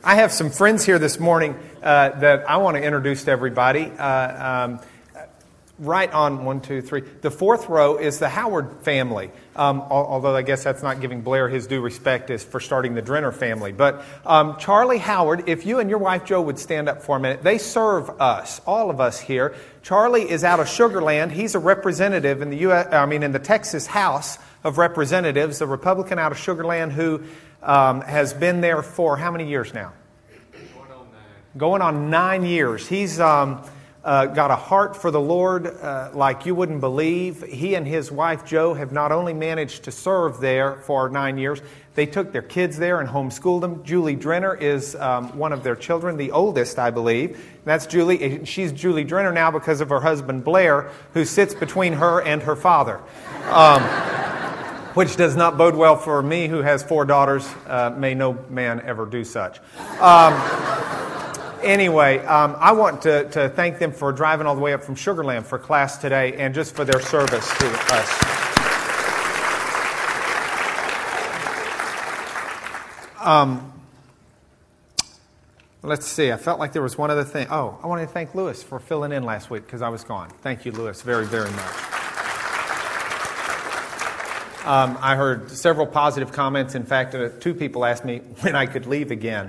I have some friends here this morning that I want to introduce to everybody. Right on 1, 2, 3. The fourth row is the Howard family. Although I guess that's not giving Blair his due respect as for starting the Drenner family. But Charlie Howard, if you and your wife Jo would stand up for a minute, they serve us, all of us here. Charlie is out of Sugar Land. He's a representative in the Texas House of Representatives, a Republican out of Sugar Land who has been there for how many years now? Going on 9 years. He's got a heart for the Lord like you wouldn't believe. He and his wife Jo have not only managed to serve there for 9 years, they took their kids there and homeschooled them. Julie Drenner is one of their children, the oldest, I believe. That's Julie. She's Julie Drenner now because of her husband Blair, who sits between her and her father. Which does not bode well for me, who has 4 daughters. May no man ever do such. Anyway, I want to thank them for driving all the way up from Sugar Land for class today and just for their service to us. Let's see. I felt like there was one other thing. Oh, I wanted to thank Lewis for filling in last week because I was gone. Thank you, Lewis, very, very much. I heard several positive comments. In fact, 2 people asked me when I could leave again.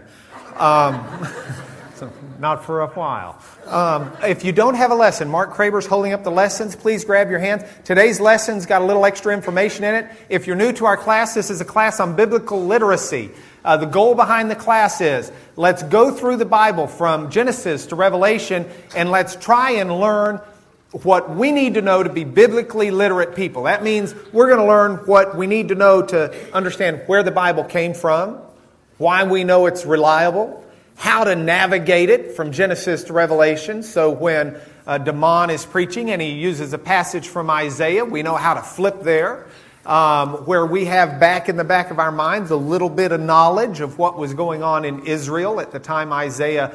So not for a while. If you don't have a lesson, Mark Kraber's holding up the lessons. Please grab your hands. Today's lesson's got a little extra information in it. If you're new to our class, this is a class on biblical literacy. The goal behind the class is let's go through the Bible from Genesis to Revelation and let's try and learn what we need to know to be biblically literate people. That means we're going to learn what we need to know to understand where the Bible came from, why we know it's reliable, how to navigate it from Genesis to Revelation. So when Damon is preaching and he uses a passage from Isaiah, we know how to flip there. Where we have back in the back of our minds a little bit of knowledge of what was going on in Israel at the time Isaiah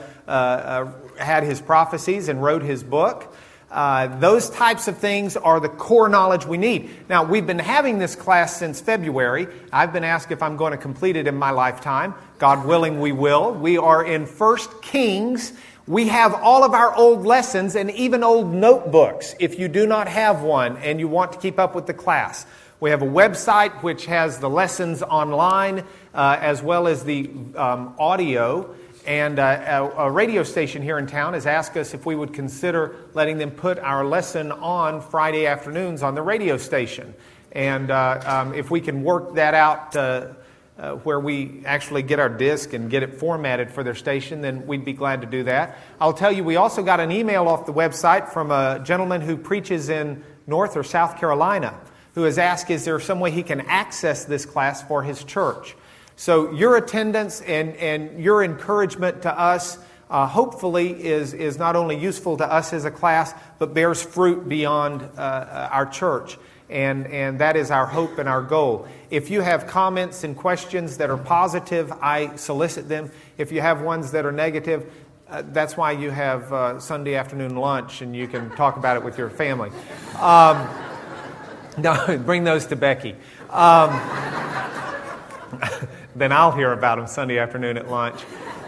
had his prophecies and wrote his book. Those types of things are the core knowledge we need. Now, we've been having this class since February. I've been asked if I'm going to complete it in my lifetime. God willing, we will. We are in 1 Kings. We have all of our old lessons and even old notebooks if you do not have one and you want to keep up with the class. We have a website which has the lessons online as well as the audio. And a radio station here in town has asked us if we would consider letting them put our lesson on Friday afternoons on the radio station. And if we can work that out where we actually get our disc and get it formatted for their station, then we'd be glad to do that. I'll tell you, we also got an email off the website from a gentleman who preaches in North or South Carolina who has asked, is there some way he can access this class for his church? So your attendance and your encouragement to us hopefully is not only useful to us as a class, but bears fruit beyond our church. And that is our hope and our goal. If you have comments and questions that are positive, I solicit them. If you have ones that are negative, that's why you have Sunday afternoon lunch and you can talk about it with your family. No, bring those to Becky. Then I'll hear about them Sunday afternoon at lunch.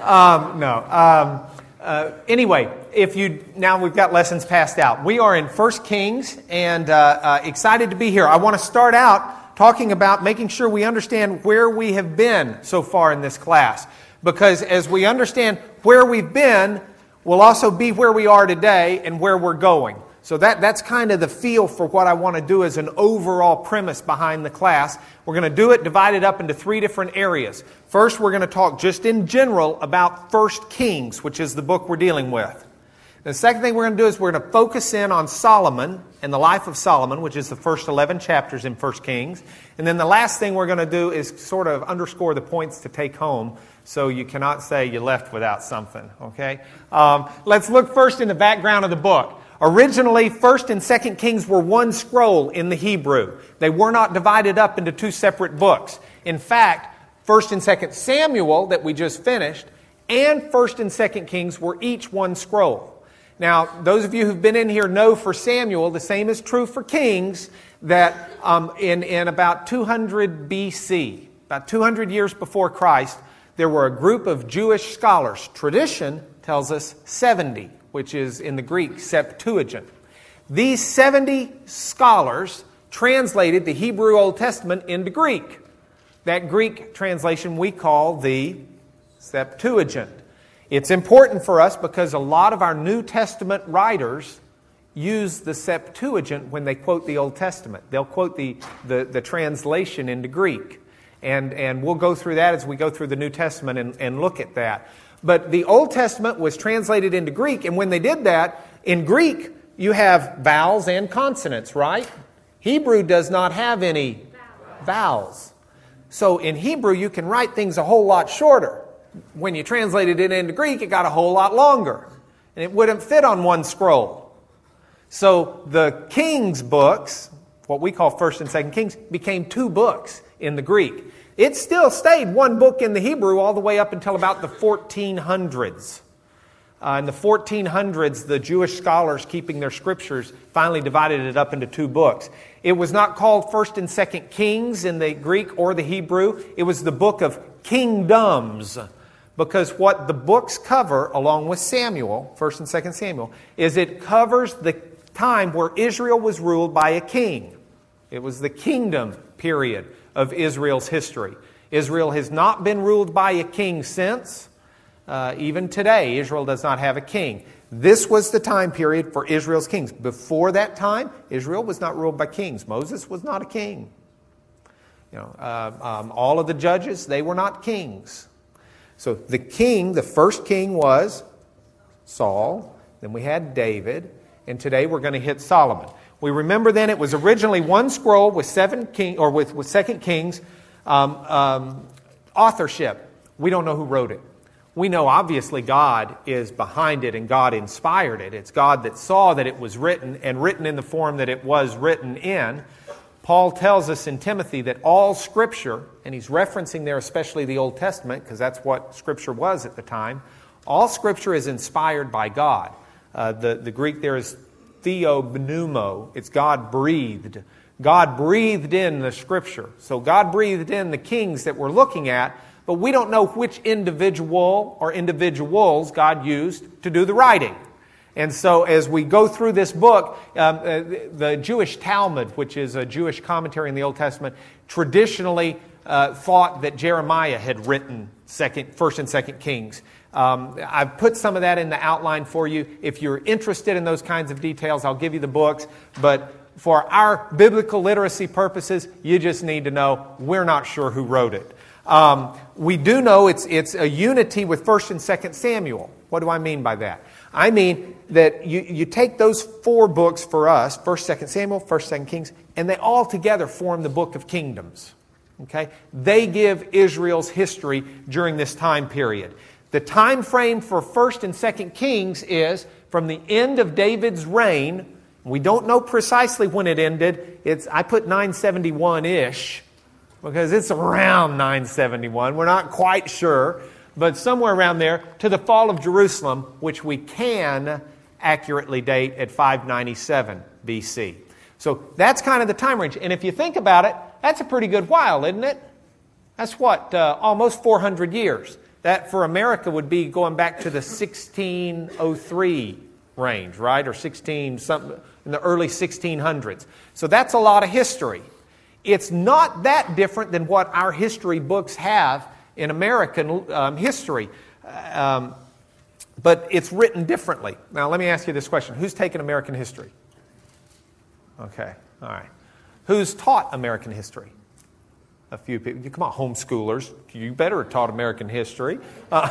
Anyway, now we've got lessons passed out. We are in 1 Kings and excited to be here. I want to start out talking about making sure we understand where we have been so far in this class. Because as we understand where we've been, we'll also be where we are today and where we're going. So that's kind of the feel for what I want to do as an overall premise behind the class. We're going to do it divided up into 3 different areas. First, we're going to talk just in general about 1 Kings, which is the book we're dealing with. The second thing we're going to do is we're going to focus in on Solomon and the life of Solomon, which is the first 11 chapters in 1 Kings. And then the last thing we're going to do is sort of underscore the points to take home so you cannot say you left without something, okay? Let's look first in the background of the book. Originally, 1 and 2 Kings were one scroll in the Hebrew. They were not divided up into 2 separate books. In fact, 1 and 2 Samuel, that we just finished, and 1 and 2 Kings were each one scroll. Now, those of you who've been in here know for Samuel, the same is true for Kings, that in about 200 BC, about 200 years before Christ, there were a group of Jewish scholars. Tradition tells us 70, which is in the Greek Septuagint. These 70 scholars translated the Hebrew Old Testament into Greek. That Greek translation we call the Septuagint. It's important for us because a lot of our New Testament writers use the Septuagint when they quote the Old Testament. They'll quote the translation into Greek. And we'll go through that as we go through the New Testament and look at that. But the Old Testament was translated into Greek, and when they did that, in Greek, you have vowels and consonants, right? Hebrew does not have any vowels. So in Hebrew, you can write things a whole lot shorter. When you translated it into Greek, it got a whole lot longer. And it wouldn't fit on one scroll. So the Kings books, what we call 1st and 2nd Kings, became 2 books in the Greek. It still stayed 1 book in the Hebrew all the way up until about the 1400s. In the 1400s, the Jewish scholars keeping their scriptures finally divided it up into 2 books. It was not called 1st and 2nd Kings in the Greek or the Hebrew. It was the book of kingdoms. Because what the books cover, along with Samuel, 1st and 2nd Samuel, is it covers the time where Israel was ruled by a king. It was the kingdom period of Israel's history. Israel has not been ruled by a king since. Even today, Israel does not have a king. This was the time period for Israel's kings. Before that time, Israel was not ruled by kings. Moses was not a king. All of the judges, they were not kings. So the king, the first king was Saul. Then we had David. And today we're going to hit Solomon. We remember then it was originally 1 scroll with 2 Kings authorship. We don't know who wrote it. We know obviously God is behind it and God inspired it. It's God that saw that it was written and written in the form that it was written in. Paul tells us in Timothy that all Scripture, and he's referencing there especially the Old Testament because that's what Scripture was at the time, all Scripture is inspired by God. The Greek there is theopneumo. It's God breathed. God breathed in the Scripture. So God breathed in the kings that we're looking at, but we don't know which individual or individuals God used to do the writing. And so as we go through this book, the Jewish Talmud, which is a Jewish commentary in the Old Testament, traditionally thought that Jeremiah had written 1st and 2nd Kings. I've put some of that in the outline for you. If you're interested in those kinds of details, I'll give you the books. But for our biblical literacy purposes, you just need to know we're not sure who wrote it. We do know it's a unity with 1st and 2nd Samuel. What do I mean by that? I mean that you take those 4 books for us, 1st, 2nd Samuel, 1st, 2nd Kings, and they all together form the book of Kingdoms. Okay? They give Israel's history during this time period. The time frame for 1st and 2nd Kings is from the end of David's reign. We don't know precisely when it ended. I put 971-ish because it's around 971. We're not quite sure, but somewhere around there to the fall of Jerusalem, which we can accurately date at 597 BC. So that's kind of the time range. And if you think about it, that's a pretty good while, isn't it? That's what, almost 400 years. That for America would be going back to the 1603 range, right? Or 16 something in the early 1600s. So that's a lot of history. It's not that different than what our history books have in American history. But it's written differently. Now let me ask you this question. Who's taken American history? Okay, all right. Who's taught American history? A few people. Come on, homeschoolers. You better have taught American history.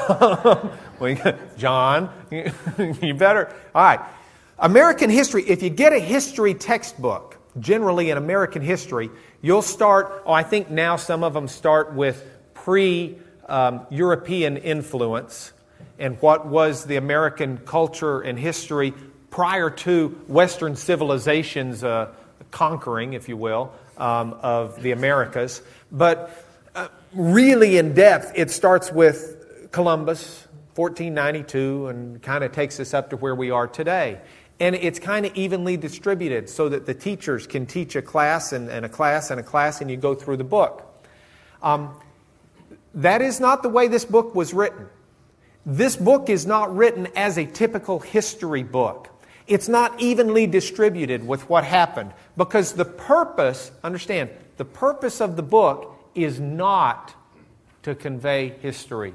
John, you better. All right. American history, if you get a history textbook, generally in American history, you'll start, I think now some of them start with pre-European influence and what was the American culture and history prior to Western civilization's conquering, if you will, of the Americas. But really in depth, it starts with Columbus, 1492, and kind of takes us up to where we are today. And it's kind of evenly distributed so that the teachers can teach a class and a class and a class, and you go through the book. That is not the way this book was written. This book is not written as a typical history book. It's not evenly distributed with what happened, because the purpose, understand, the purpose of the book is not to convey history.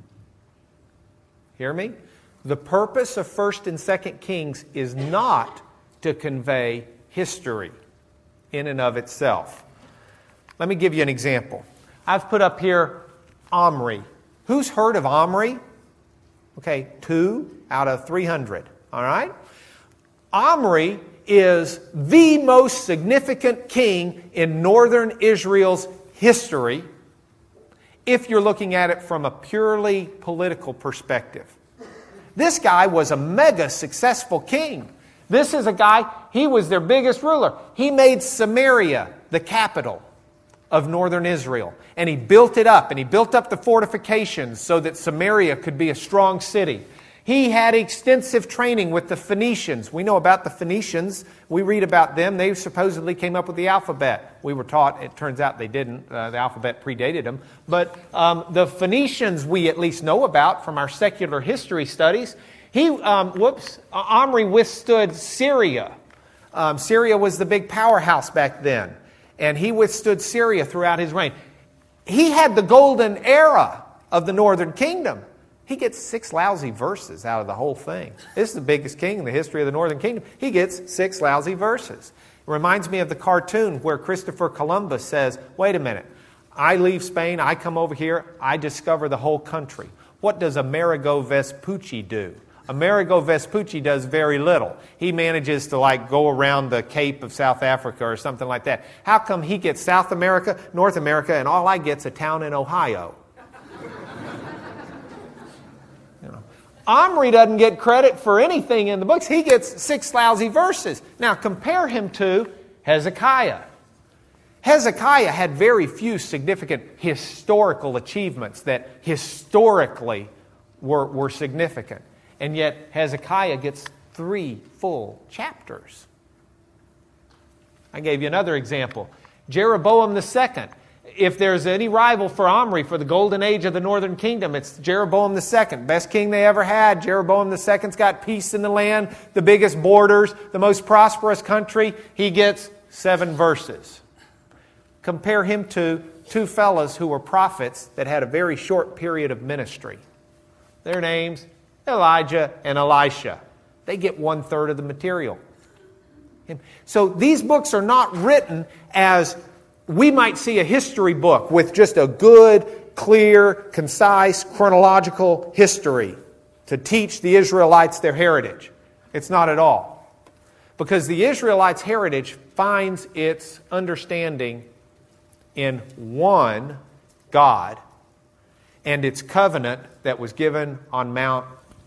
Hear me? The purpose of 1st and 2nd Kings is not to convey history in and of itself. Let me give you an example. I've put up here Omri. Who's heard of Omri? Okay, 2 out of 300. All right? Omri is the most significant king in northern Israel's history if you're looking at it from a purely political perspective. This guy was a mega successful king. This is a guy, he was their biggest ruler. He made Samaria the capital of northern Israel. And he built it up, and he built up the fortifications so that Samaria could be a strong city. He had extensive training with the Phoenicians. We know about the Phoenicians. We read about them. They supposedly came up with the alphabet. We were taught, it turns out they didn't. The alphabet predated them. But the Phoenicians we at least know about from our secular history studies. Omri withstood Syria. Syria was the big powerhouse back then. And he withstood Syria throughout his reign. He had the golden era of the northern kingdom. He gets 6 lousy verses out of the whole thing. This is the biggest king in the history of the northern kingdom. He gets 6 lousy verses. It reminds me of the cartoon where Christopher Columbus says, wait a minute, I leave Spain, I come over here, I discover the whole country. What does Amerigo Vespucci do? Amerigo Vespucci does very little. He manages to go around the Cape of South Africa or something like that. How come he gets South America, North America, and all I get's a town in Ohio? Omri doesn't get credit for anything in the books. He gets 6 lousy verses. Now compare him to Hezekiah. Hezekiah had very few significant historical achievements that historically were significant. And yet Hezekiah gets 3 full chapters. I gave you another example. Jeroboam II. If there's any rival for Omri for the golden age of the northern kingdom, it's Jeroboam II. Best king they ever had. Jeroboam II's got peace in the land, the biggest borders, the most prosperous country. He gets 7 verses. Compare him to 2 fellows who were prophets that had a very short period of ministry. Their names, Elijah and Elisha. They get 1/3 of the material. So these books are not written as we might see a history book with just a good, clear, concise, chronological history to teach the Israelites their heritage. It's not at all. Because the Israelites' heritage finds its understanding in one God and its covenant that was given on Mount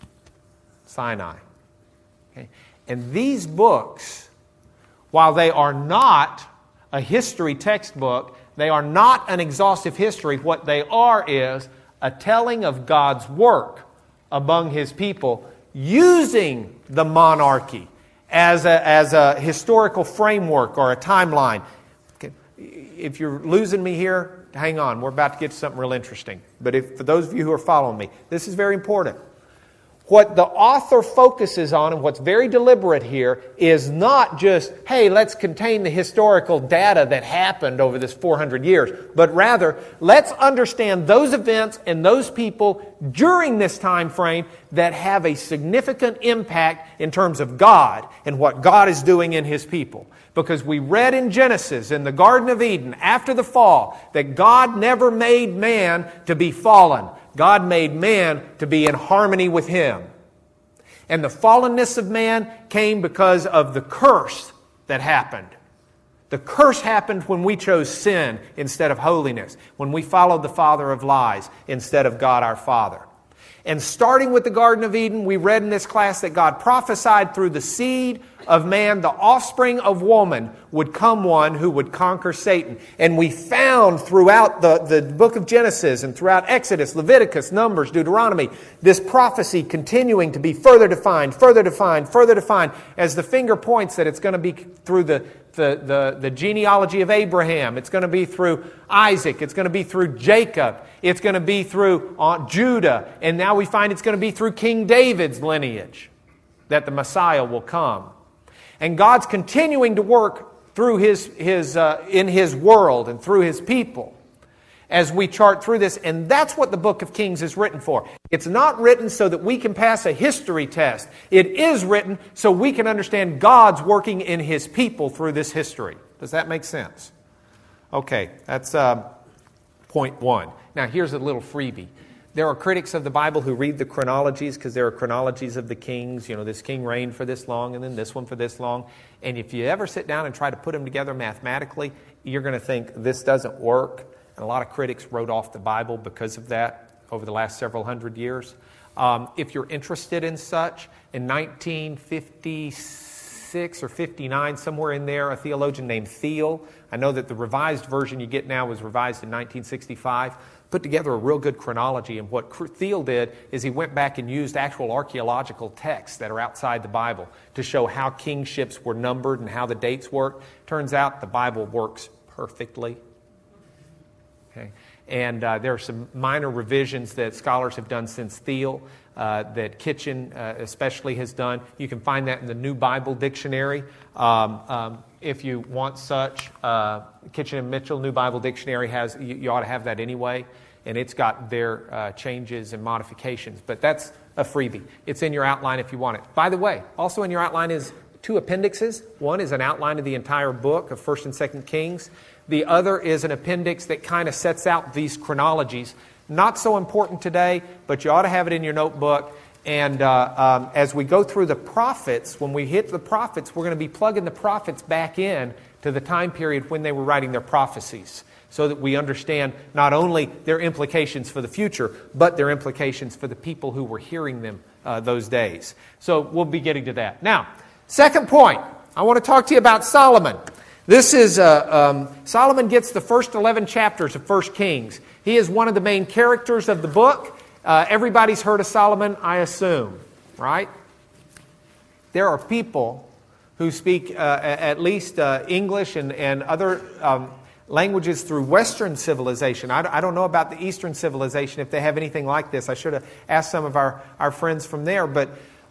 Sinai. Okay? And these books, while they are not a history textbook, they are not an exhaustive history. What they are is a telling of God's work among His people using the monarchy as a historical framework or a timeline. Okay. If you're losing me here, hang on. We're about to get to something real interesting. But for those of you who are following me, this is very important. What the author focuses on, and what's very deliberate here, is not just, hey, let's contain the historical data that happened over this 400 years, but rather, let's understand those events and those people during this time frame that have a significant impact in terms of God and what God is doing in His people. Because we read in Genesis, in the Garden of Eden, after the fall, that God never made man to be fallen. God made man to be in harmony with Him. And the fallenness of man came because of the curse that happened. The curse happened when we chose sin instead of holiness, when we followed the father of lies instead of God our Father. And starting with the Garden of Eden, we read in this class that God prophesied through the seed of man, the offspring of woman, would come one who would conquer Satan. And we found throughout the book of Genesis and throughout Exodus, Leviticus, Numbers, Deuteronomy, this prophecy continuing to be further defined, as the finger points that it's going to be through the the genealogy of Abraham. It's going to be through Isaac. It's going to be through Jacob. It's going to be through Judah. And now we find it's going to be through King David's lineage that the Messiah will come. And God's continuing to work through in His world and through His people as we chart through this. And that's what the book of Kings is written for. It's not written so that we can pass a history test. It is written so we can understand God's working in His people through this history. Does that make sense? Okay, that's point one. Now here's a little freebie. There are critics of the Bible who read the chronologies because there are chronologies of the kings. You know, this king reigned for this long and then this one for this long. And if you ever sit down and try to put them together mathematically, you're going to think this doesn't work. And a lot of critics wrote off the Bible because of that over the last several hundred years. If you're interested in such, in 1956 or 59, somewhere in there, a theologian named Thiel, I know that the revised version you get now was revised in 1965, put together a real good chronology. And what Thiel did is he went back and used actual archaeological texts that are outside the Bible to show how kingships were numbered and how the dates work. Turns out the Bible works perfectly. Okay. And there are some minor revisions that scholars have done since Thiel, that Kitchen especially has done. You can find that in the New Bible Dictionary. If you want such, Kitchen and Mitchell New Bible Dictionary has, you ought to have that anyway, and it's got their changes and modifications. But that's a freebie. It's in your outline if you want it. By the way, also in your outline is two appendixes. One is an outline of the entire book of 1st and 2nd Kings. The other is an appendix that kind of sets out these chronologies. Not so important today, but you ought to have it in your notebook. And as we go through the prophets, when we hit the prophets, we're going to be plugging the prophets back in to the time period when they were writing their prophecies, so that we understand not only their implications for the future, but their implications for the people who were hearing them those days. So we'll be getting to that. Now, second point, I want to talk to you about Solomon. This is, Solomon gets the first 11 chapters of 1 Kings. He is one of the main characters of the book. Everybody's heard of Solomon, I assume, right? There are people who speak at least English and other languages through Western civilization. I don't know about the Eastern civilization, if they have anything like this. I should have asked some of our friends from there, but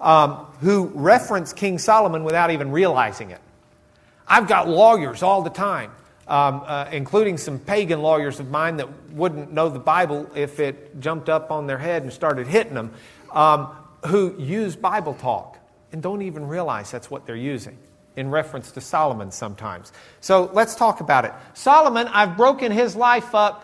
who reference King Solomon without even realizing it. I've got lawyers all the time, including some pagan lawyers of mine that wouldn't know the Bible if it jumped up on their head and started hitting them, who use Bible talk and don't even realize that's what they're using in reference to Solomon sometimes. So let's talk about it. Solomon, I've broken his life up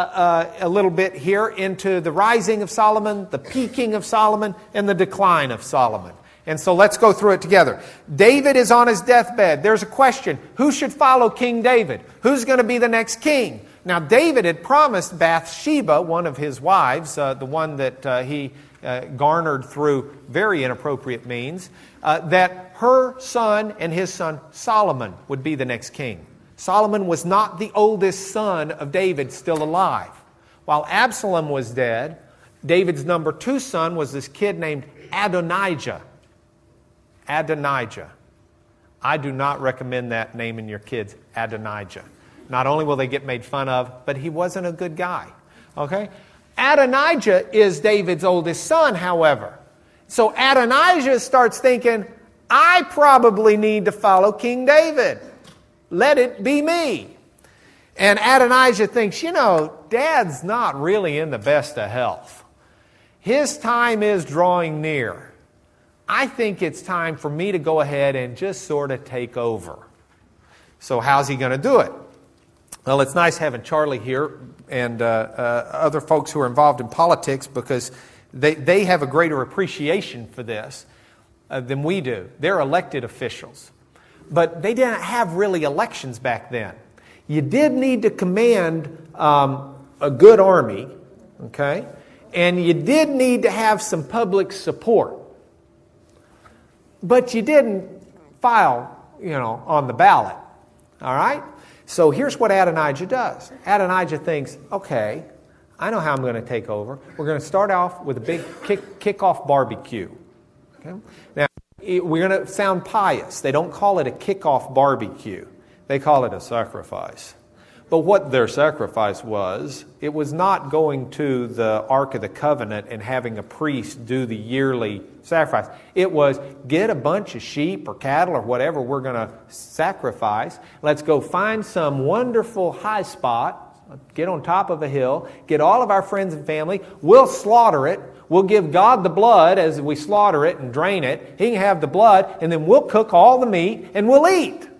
a little bit here into the rising of Solomon, the peaking of Solomon, and the decline of Solomon. And so let's go through it together. David is on his deathbed. There's a question. Who should follow King David? Who's going to be the next king? Now, David had promised Bathsheba, one of his wives, the one that he garnered through very inappropriate means, that her son and his son Solomon would be the next king. Solomon was not the oldest son of David still alive. While Absalom was dead, David's number 2 son was this kid named Adonijah. Adonijah. I do not recommend that naming your kids Adonijah. Not only will they get made fun of, but he wasn't a good guy. Okay? Adonijah is David's oldest son, however. So Adonijah starts thinking, I probably need to follow King David. Let it be me. And Adonijah thinks, Dad's not really in the best of health. His time is drawing near. I think it's time for me to go ahead and just sort of take over. So how's he going to do it? Well, it's nice having Charlie here and other folks who are involved in politics, because they have a greater appreciation for this than we do. They're elected officials. But they didn't have really elections back then. You did need to command a good army, okay? And you did need to have some public support. But you didn't file, on the ballot. All right? So here's what Adonijah does. Adonijah thinks, okay, I know how I'm going to take over. We're going to start off with a big kickoff barbecue. Okay? Now, we're going to sound pious. They don't call it a kickoff barbecue. They call it a sacrifice. But what their sacrifice was, it was not going to the Ark of the Covenant and having a priest do the yearly sacrifice. It was get a bunch of sheep or cattle or whatever we're going to sacrifice. Let's go find some wonderful high spot, get on top of a hill, get all of our friends and family. We'll slaughter it. We'll give God the blood as we slaughter it and drain it. He can have the blood, and then we'll cook all the meat and we'll eat.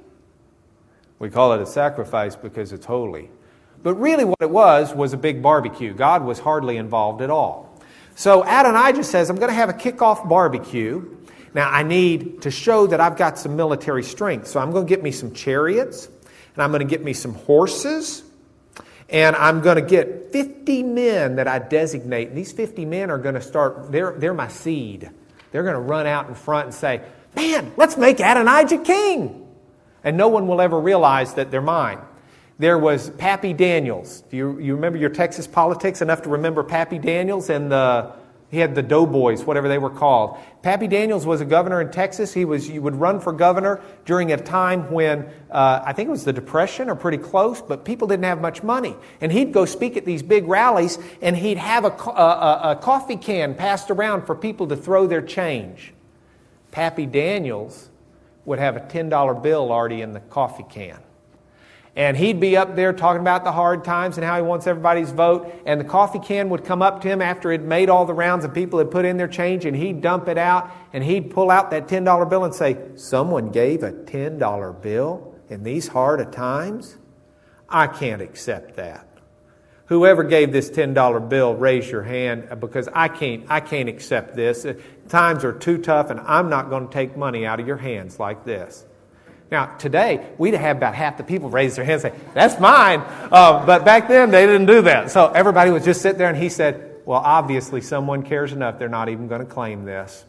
We call it a sacrifice because it's holy. But really what it was a big barbecue. God was hardly involved at all. So Adonijah says, I'm going to have a kickoff barbecue. Now I need to show that I've got some military strength. So I'm going to get me some chariots, and I'm going to get me some horses, and I'm going to get 50 men that I designate. And these 50 men are going to start, they're my seed. They're going to run out in front and say, man, let's make Adonijah king. And no one will ever realize that they're mine. There was Pappy Daniels. Do you remember your Texas politics enough to remember Pappy Daniels? And he had the Doughboys, whatever they were called. Pappy Daniels was a governor in Texas. You would run for governor during a time when, I think it was the Depression or pretty close, but people didn't have much money. And he'd go speak at these big rallies, and he'd have a coffee can passed around for people to throw their change. Pappy Daniels would have a $10 bill already in the coffee can. And he'd be up there talking about the hard times and how he wants everybody's vote. And the coffee can would come up to him after it made all the rounds and people had put in their change, and he'd dump it out, and he'd pull out that $10 bill and say, someone gave a $10 bill in these hard of times? I can't accept that. Whoever gave this $10 bill, raise your hand, because I can't accept this. Times are too tough, and I'm not going to take money out of your hands like this. Now, today, we'd have about half the people raise their hands and say, that's mine. But back then, they didn't do that. So everybody would just sit there, and he said, well, obviously, someone cares enough. They're not even going to claim this.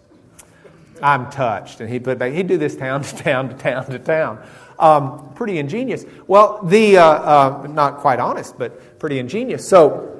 I'm touched. And he'd put it back. He'd do this town to town to town to town. Pretty ingenious. Well, not quite honest, but pretty ingenious. So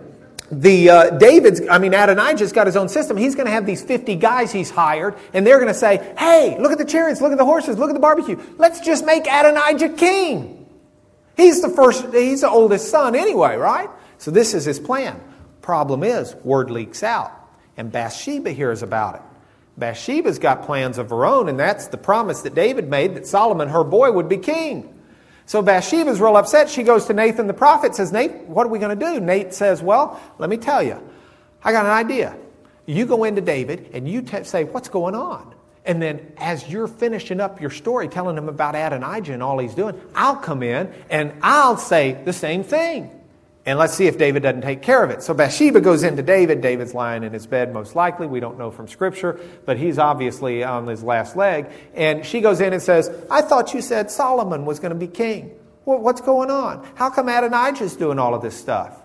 Adonijah's got his own system. He's going to have these 50 guys he's hired, and they're going to say, hey, look at the chariots, look at the horses, look at the barbecue. Let's just make Adonijah king. He's the oldest son anyway, right? So this is his plan. Problem is, word leaks out, and Bathsheba hears about it. Bathsheba's got plans of her own, and that's the promise that David made that Solomon, her boy, would be king. So Bathsheba's real upset. She goes to Nathan the prophet, says, Nate, what are we going to do? Nate says, well, let me tell you. I got an idea. You go into David and you say, what's going on? And then as you're finishing up your story, telling him about Adonijah and all he's doing, I'll come in and I'll say the same thing. And let's see if David doesn't take care of it. So Bathsheba goes into David. David's lying in his bed, most likely. We don't know from Scripture, but he's obviously on his last leg. And she goes in and says, I thought you said Solomon was going to be king. Well, what's going on? How come Adonijah's doing all of this stuff?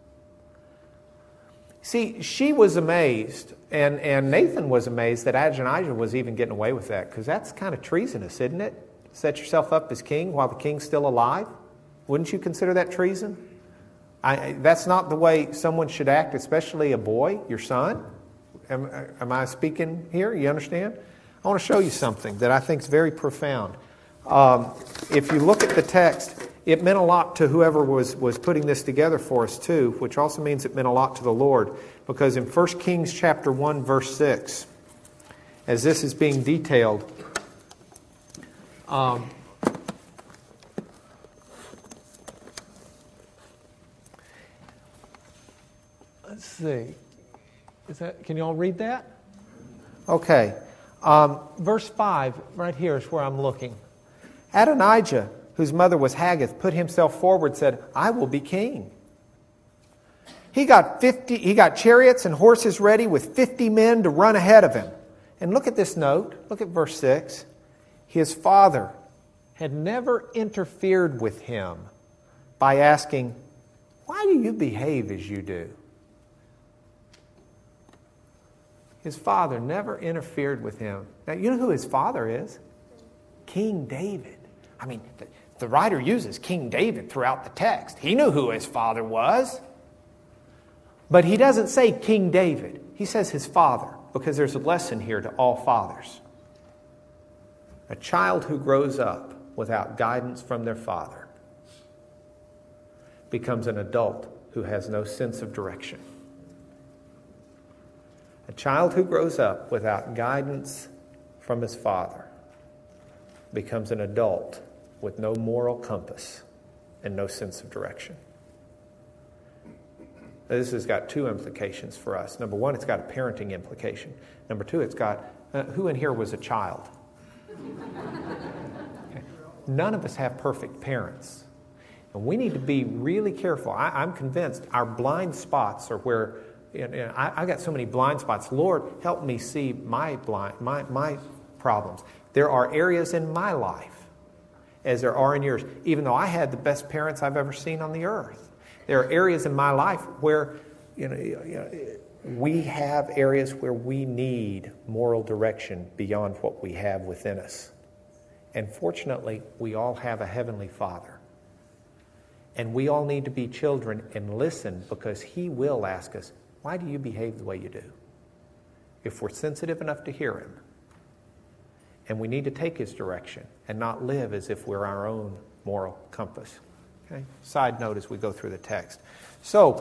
See, she was amazed, and Nathan was amazed that Adonijah was even getting away with that, because that's kind of treasonous, isn't it? Set yourself up as king while the king's still alive? Wouldn't you consider that treason? That's not the way someone should act, especially a boy, your son. Am I speaking here? You understand? I want to show you something that I think is very profound. If you look at the text, it meant a lot to whoever was putting this together for us too, which also means it meant a lot to the Lord. Because in 1 Kings chapter 1, verse 6, as this is being detailed, let's see. Can you all read that? Okay. Verse 5, right here is where I'm looking. Adonijah, whose mother was Haggith, put himself forward, said, I will be king. He got chariots and horses ready with 50 men to run ahead of him. And look at this note. Look at verse 6. His father had never interfered with him by asking, why do you behave as you do? His father never interfered with him. Now, you know who his father is? King David. I mean, the writer uses King David throughout the text. He knew who his father was. But he doesn't say King David. He says his father, because there's a lesson here to all fathers. A child who grows up without guidance from their father becomes an adult who has no sense of direction. A child who grows up without guidance from his father becomes an adult with no moral compass and no sense of direction. This has got two implications for us. Number one, it's got a parenting implication. Number two, it's got, who in here was a child? Okay. None of us have perfect parents. And we need to be really careful. I'm convinced our blind spots are where, I got so many blind spots. Lord, help me see my problems. There are areas in my life, as there are in yours, even though I had the best parents I've ever seen on the earth. There are areas in my life where we have areas where we need moral direction beyond what we have within us. And fortunately, we all have a Heavenly Father. And we all need to be children and listen, because He will ask us, why do you behave the way you do? If we're sensitive enough to hear Him. And we need to take His direction and not live as if we're our own moral compass. Okay? Side note as we go through the text. So,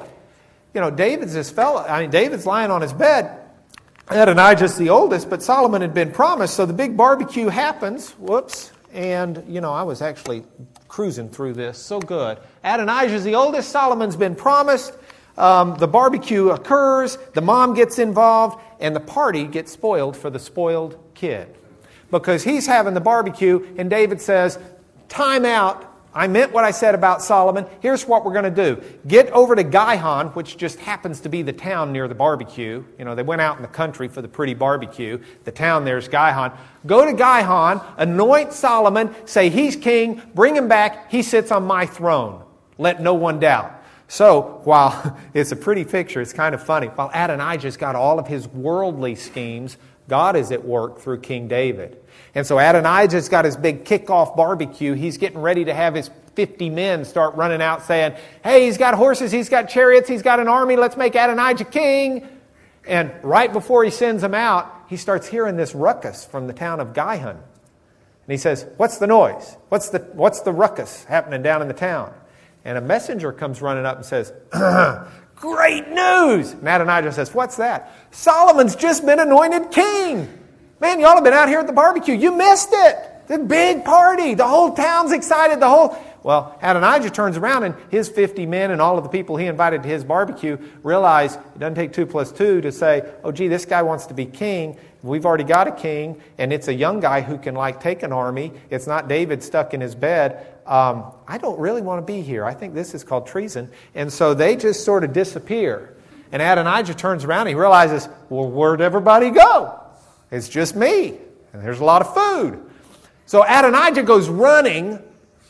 David's lying on his bed. Adonijah's the oldest, but Solomon had been promised. So the big barbecue happens. Whoops. And, I was actually cruising through this. So good. Adonijah's the oldest. Solomon's been promised. The barbecue occurs. The mom gets involved. And the party gets spoiled for the spoiled kid. Because he's having the barbecue, and David says, time out. I meant what I said about Solomon. Here's what we're going to do. Get over to Gihon, which just happens to be the town near the barbecue. They went out in the country for the pretty barbecue. The town there's Gihon. Go to Gihon, anoint Solomon, say he's king, bring him back. He sits on my throne. Let no one doubt. So, while it's a pretty picture, it's kind of funny. While Adonijah's got all of his worldly schemes, God is at work through King David. And so Adonijah's got his big kickoff barbecue. He's getting ready to have his 50 men start running out saying, hey, he's got horses, he's got chariots, he's got an army, let's make Adonijah king. And right before he sends them out, he starts hearing this ruckus from the town of Gihon. And he says, what's the noise? What's the ruckus happening down in the town? And a messenger comes running up and says, great news! And Adonijah says, what's that? Solomon's just been anointed king. Man, y'all have been out here at the barbecue. You missed it. The big party. The whole town's excited. Well, Adonijah turns around, and his 50 men and all of the people he invited to his barbecue realize it doesn't take 2 plus 2 to say, oh, gee, this guy wants to be king. We've already got a king, and it's a young guy who can take an army. It's not David stuck in his bed. I don't really want to be here. I think this is called treason. And so they just sort of disappear. And Adonijah turns around and he realizes, well, where'd everybody go? It's just me. And there's a lot of food. So Adonijah goes running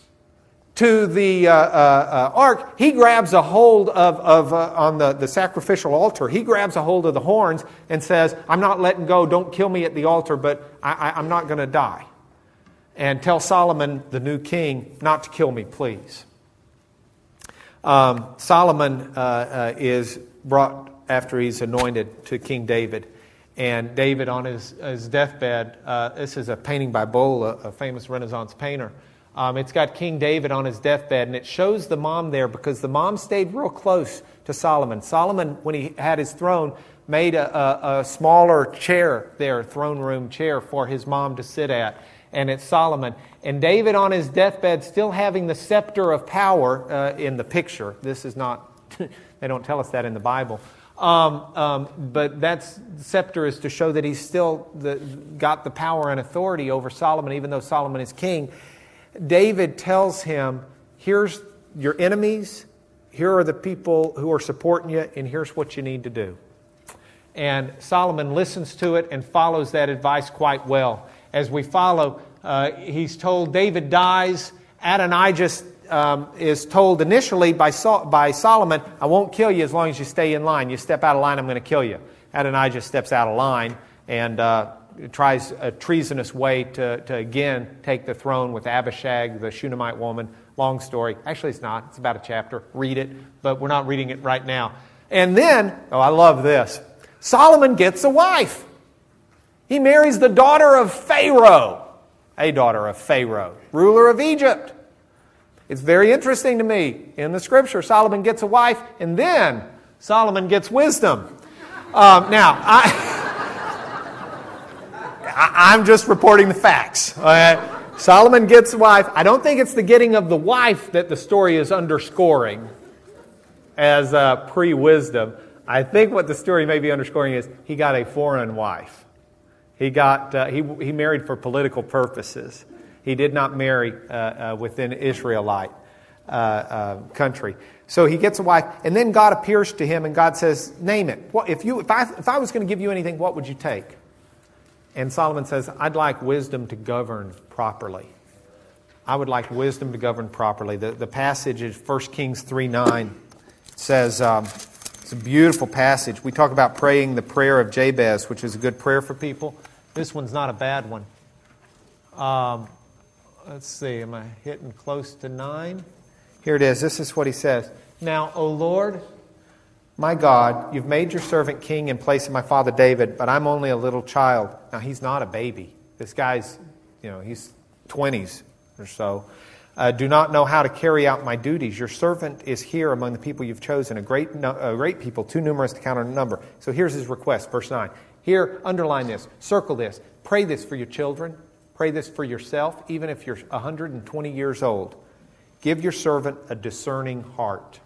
to the ark. He grabs a hold of on the sacrificial altar. He grabs a hold of the horns and says, I'm not letting go. Don't kill me at the altar, but I'm not going to die. And tell Solomon, the new king, not to kill me, please. Solomon is brought after he's anointed to King David. And David on his deathbed, this is a painting by Boll, a famous Renaissance painter. It's got King David on his deathbed, and it shows the mom there because the mom stayed real close to Solomon. Solomon, when he had his throne, made a smaller chair there, throne room chair, for his mom to sit at. And it's Solomon. And David on his deathbed, still having the scepter of power in the picture. This is not, they don't tell us that in the Bible. But that scepter is to show that he's still got the power and authority over Solomon, even though Solomon is king. David tells him, here's your enemies, here are the people who are supporting you, and here's what you need to do. And Solomon listens to it and follows that advice quite well. As we follow, he's told David dies. Adonijah is told initially by Solomon, I won't kill you as long as you stay in line. You step out of line, I'm going to kill you. Adonijah steps out of line and tries a treasonous way to again take the throne with Abishag, the Shunammite woman. Long story. Actually, it's not. It's about a chapter. Read it, but we're not reading it right now. And then, I love this. Solomon gets a wife. He marries the daughter of Pharaoh. a daughter of Pharaoh, ruler of Egypt. It's very interesting to me. In the Scripture, Solomon gets a wife, and then Solomon gets wisdom. Now, I'm just reporting the facts. Solomon gets a wife. I don't think it's the getting of the wife that the story is underscoring as pre-wisdom. I think what the story may be underscoring is he got a foreign wife. He married for political purposes. He did not marry within Israelite country. So he gets a wife, and then God appears to him, and God says, "Name it. If I was going to give you anything, what would you take?" And Solomon says, "I'd like wisdom to govern properly. I would like wisdom to govern properly." The passage is 1 Kings 3:9. It says, it's a beautiful passage. We talk about praying the prayer of Jabez, which is a good prayer for people. This one's not a bad one. Let's see, am I hitting close to 9? Here it is. This is what he says. "Now, O Lord, my God, you've made your servant king in place of my father David, but I'm only a little child." Now, he's not a baby. This guy's, he's 20s or so. "Do not know how to carry out my duties. Your servant is here among the people you've chosen, a great people, too numerous to count in number." So here's his request, verse 9. Here, underline this, circle this, pray this for your children, pray this for yourself, even if you're 120 years old. "Give your servant a discerning heart."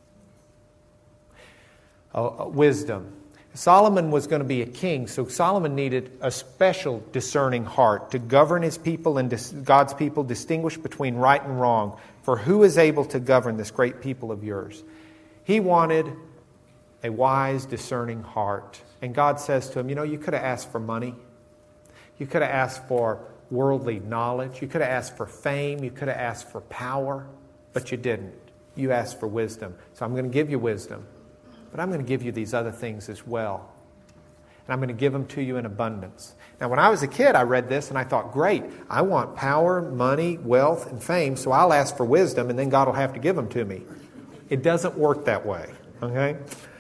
Wisdom. Solomon was going to be a king, so Solomon needed a special discerning heart to govern his people and God's people, distinguish between right and wrong. For who is able to govern this great people of yours? He wanted a wise, discerning heart. And God says to him, you could have asked for money. You could have asked for worldly knowledge. You could have asked for fame. You could have asked for power. But you didn't. You asked for wisdom. So I'm going to give you wisdom. But I'm going to give you these other things as well. And I'm going to give them to you in abundance. Now, when I was a kid, I read this and I thought, great, I want power, money, wealth, and fame, so I'll ask for wisdom and then God will have to give them to me. It doesn't work that way, okay?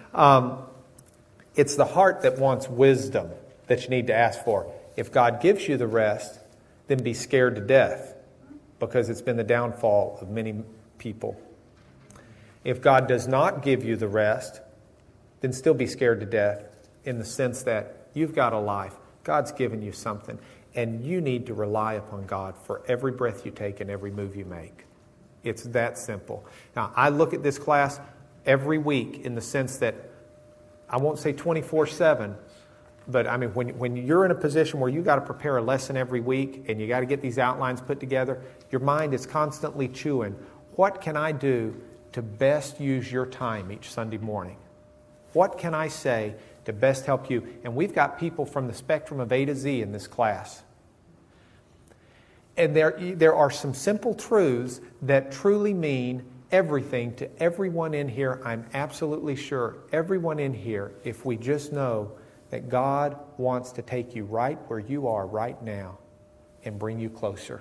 It's the heart that wants wisdom that you need to ask for. If God gives you the rest, then be scared to death, because it's been the downfall of many people. If God does not give you the rest, then still be scared to death, in the sense that you've got a life. God's given you something, and you need to rely upon God for every breath you take and every move you make. It's that simple. Now, I look at this class every week in the sense that I won't say 24/7, but I mean, when you're in a position where you've got to prepare a lesson every week and you got to get these outlines put together, your mind is constantly chewing, what can I do to best use your time each Sunday morning? What can I say to best help you? And we've got people from the spectrum of A to Z in this class. And there are some simple truths that truly mean everything to everyone in here. I'm absolutely sure everyone in here, if we just know that God wants to take you right where you are right now and bring you closer.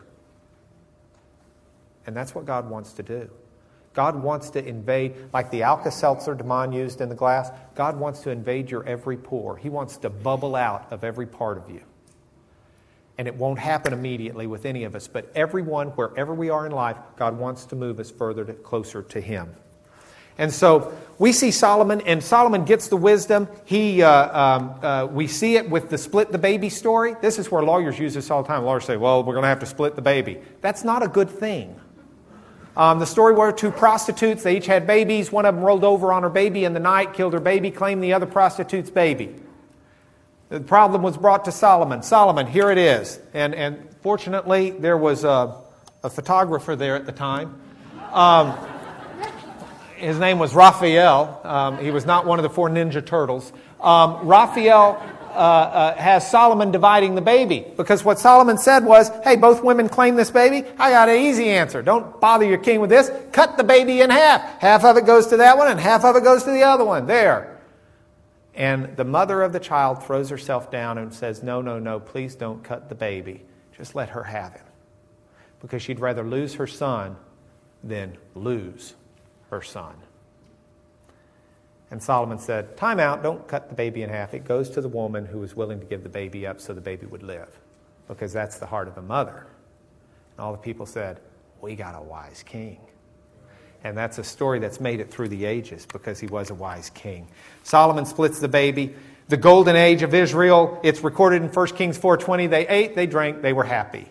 And that's what God wants to do. God wants to invade, like the Alka-Seltzer Damon used in the glass, God wants to invade your every pore. He wants to bubble out of every part of you. And it won't happen immediately with any of us, but everyone, wherever we are in life, God wants to move us closer to Him. And so we see Solomon, and Solomon gets the wisdom. We see it with the split the baby story. This is where lawyers use this all the time. Lawyers say, well, we're going to have to split the baby. That's not a good thing. The story where two prostitutes, they each had babies. One of them rolled over on her baby in the night, killed her baby, claimed the other prostitute's baby. The problem was brought to Solomon. Solomon, here it is. And fortunately, there was a photographer there at the time. His name was Raphael. He was not one of the 4 Ninja Turtles. Raphael has Solomon dividing the baby. Because what Solomon said was, hey, both women claim this baby. I got an easy answer. Don't bother your king with this. Cut the baby in half. Half of it goes to that one and half of it goes to the other one. There. And the mother of the child throws herself down and says, no, please don't cut the baby. Just let her have him. Because she'd rather lose her son than lose her son. And Solomon said, time out, don't cut the baby in half. It goes to the woman who was willing to give the baby up so the baby would live. Because that's the heart of a mother. And all the people said, we got a wise king. And that's a story that's made it through the ages because he was a wise king. Solomon splits the baby. The golden age of Israel, it's recorded in 1 Kings 4:20. They ate, they drank, they were happy.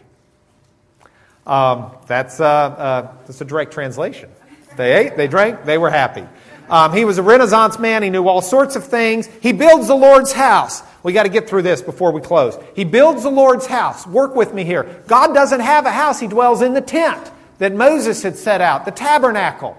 That's a direct translation. They ate, they drank, they were happy. He was a Renaissance man. He knew all sorts of things. He builds the Lord's house. We got to get through this before we close. He builds the Lord's house. Work with me here. God doesn't have a house. He dwells in the tent that Moses had set out, the tabernacle.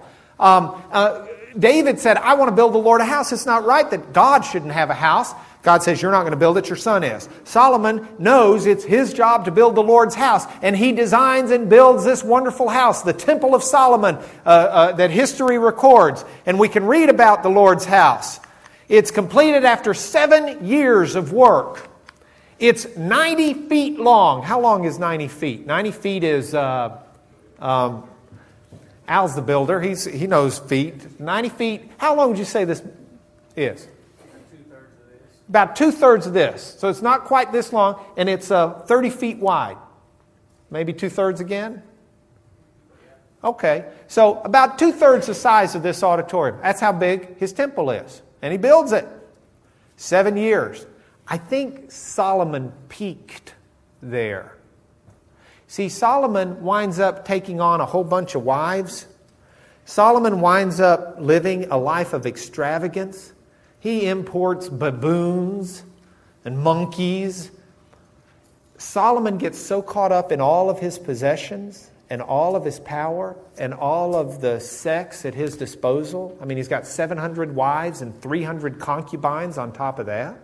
David said, I want to build the Lord a house. It's not right that God shouldn't have a house. God says, you're not going to build it, your son is. Solomon knows it's his job to build the Lord's house, and he designs and builds this wonderful house, the Temple of Solomon, that history records. And we can read about the Lord's house. It's completed after 7 years of work. It's 90 feet long. How long is 90 feet? 90 feet is... Al's the builder. He knows feet. 90 feet. How long would you say this is? About 2/3 of this. So it's not quite this long, and it's 30 feet wide. Maybe 2/3 again? Okay. So about 2/3 the size of this auditorium. That's how big his temple is. And he builds it. 7 years. I think Solomon peaked there. See, Solomon winds up taking on a whole bunch of wives. Solomon winds up living a life of extravagance. He imports baboons and monkeys. Solomon gets so caught up in all of his possessions and all of his power and all of the sex at his disposal. I mean, he's got 700 wives and 300 concubines on top of that.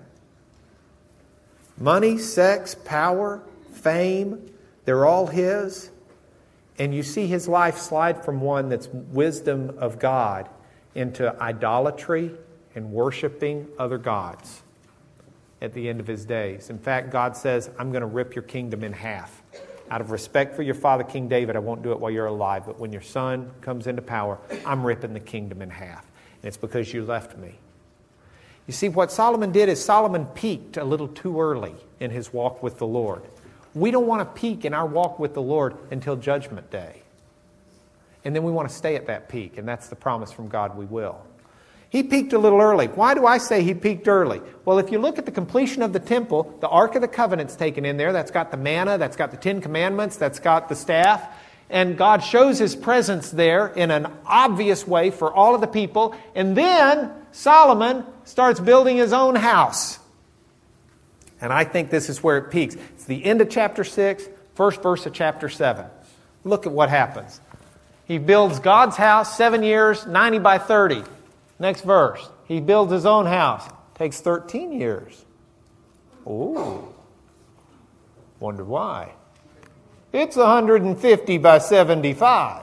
Money, sex, power, fame, they're all his. And you see his life slide from one that's wisdom of God into idolatry and worshiping other gods at the end of his days. In fact, God says, I'm going to rip your kingdom in half. Out of respect for your father, King David, I won't do it while you're alive. But when your son comes into power, I'm ripping the kingdom in half. And it's because you left me. You see, what Solomon did is Solomon peaked a little too early in his walk with the Lord. We don't want to peak in our walk with the Lord until Judgment Day. And then we want to stay at that peak. And that's the promise from God, we will. He peaked a little early. Why do I say he peaked early? Well, if you look at the completion of the temple, the Ark of the Covenant's taken in there. That's got the manna, that's got the 10 Commandments, that's got the staff. And God shows his presence there in an obvious way for all of the people. And then Solomon starts building his own house. And I think this is where it peaks. It's the end of chapter 6, first verse of chapter 7. Look at what happens. He builds God's house, 7 years, 90 by 30. Next verse. He builds his own house. Takes 13 years. Ooh. Wonder why. It's 150 by 75.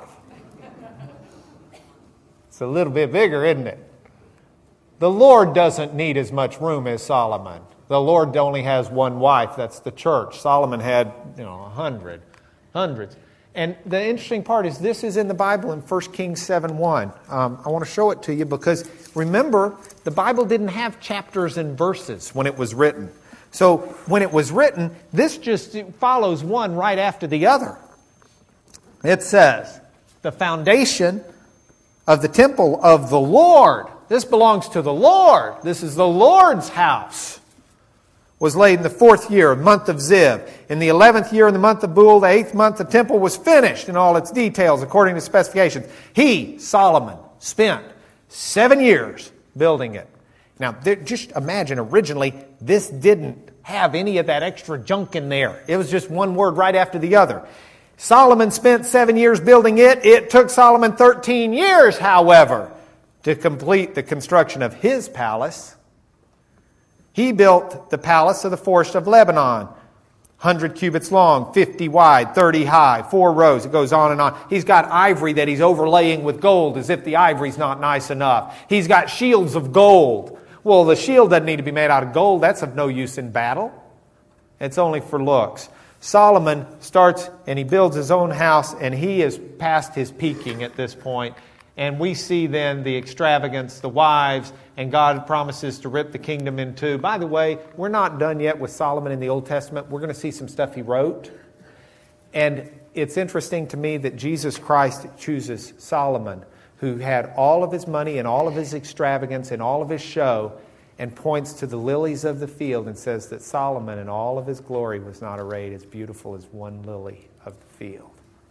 It's a little bit bigger, isn't it? The Lord doesn't need as much room as Solomon. The Lord only has one wife. That's the church. Solomon had, hundreds. And the interesting part is this is in the Bible in 1 Kings 7:1. I want to show it to you because, remember, the Bible didn't have chapters and verses when it was written. So when it was written, this just follows one right after the other. It says, the foundation of the temple of the Lord. This belongs to the Lord. This is the Lord's house. Was laid in the 4th year, month of Ziv. In the 11th year, in the month of Bul, the 8th month, the temple was finished in all its details according to specifications. He, Solomon, spent 7 years building it. Now, just imagine, originally, this didn't have any of that extra junk in there. It was just one word right after the other. Solomon spent 7 years building it. It took Solomon 13 years, however, to complete the construction of his palace. He built the palace of the forest of Lebanon, 100 cubits long, 50 wide, 30 high, 4 rows. It goes on and on. He's got ivory that he's overlaying with gold as if the ivory's not nice enough. He's got shields of gold. Well, the shield doesn't need to be made out of gold. That's of no use in battle. It's only for looks. Solomon starts and he builds his own house, and he is past his peaking at this point. And we see then the extravagance, the wives, and God promises to rip the kingdom in two. By the way, we're not done yet with Solomon in the Old Testament. We're going to see some stuff he wrote. And it's interesting to me that Jesus Christ chooses Solomon, who had all of his money and all of his extravagance and all of his show, and points to the lilies of the field and says that Solomon in all of his glory was not arrayed as beautiful as one lily of the field.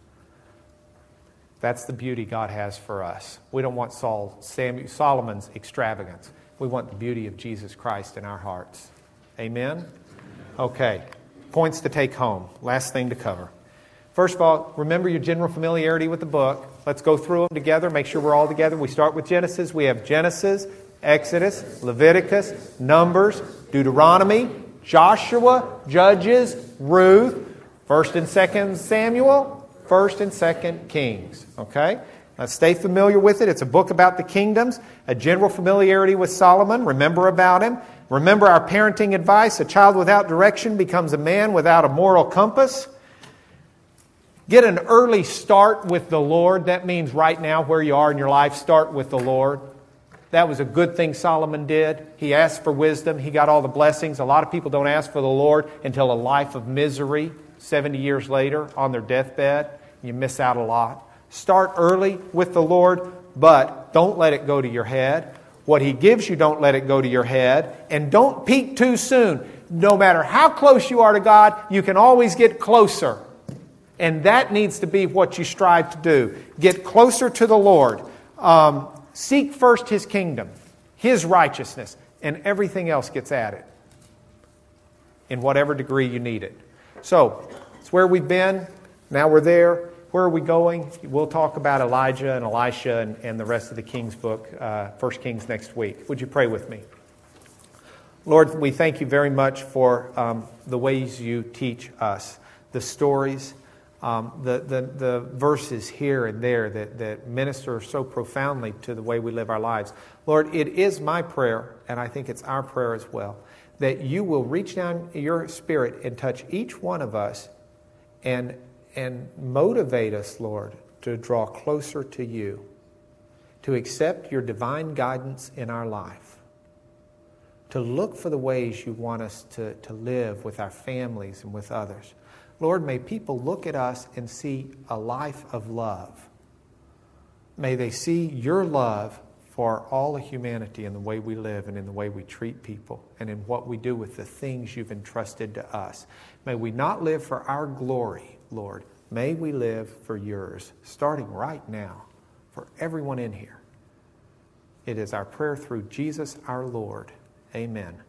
That's the beauty God has for us. We don't want Solomon's extravagance. We want the beauty of Jesus Christ in our hearts. Amen? Okay. Points to take home. Last thing to cover. First of all, remember your general familiarity with the book. Let's go through them together. Make sure we're all together. We start with Genesis. We have Genesis, Exodus, Leviticus, Numbers, Deuteronomy, Joshua, Judges, Ruth, 1st and 2nd Samuel, 1st and 2nd Kings. Okay? Now stay familiar with it. It's a book about the kingdoms. A general familiarity with Solomon. Remember about him. Remember our parenting advice. A child without direction becomes a man without a moral compass. Get an early start with the Lord. That means right now where you are in your life, start with the Lord. That was a good thing Solomon did. He asked for wisdom. He got all the blessings. A lot of people don't ask for the Lord until a life of misery 70 years later on their deathbed. You miss out a lot. Start early with the Lord, but don't let it go to your head. What He gives you, don't let it go to your head. And don't peak too soon. No matter how close you are to God, you can always get closer. And that needs to be what you strive to do. Get closer to the Lord. Seek first His kingdom, His righteousness, and everything else gets added in whatever degree you need it. So, it's where we've been. Now we're there. Where are we going? We'll talk about Elijah and Elisha and the rest of the Kings book, 1 Kings next week. Would you pray with me? Lord, we thank you very much for the ways you teach us, the stories, the verses here and there that minister so profoundly to the way we live our lives. Lord, it is my prayer, and I think it's our prayer as well, that you will reach down your Spirit and touch each one of us and motivate us, Lord, to draw closer to you, to accept your divine guidance in our life, to look for the ways you want us to live with our families and with others. Lord, may people look at us and see a life of love. May they see your love for all of humanity in the way we live and in the way we treat people and in what we do with the things you've entrusted to us. May we not live for our glory, Lord. May we live for yours, starting right now, for everyone in here. It is our prayer through Jesus our Lord. Amen.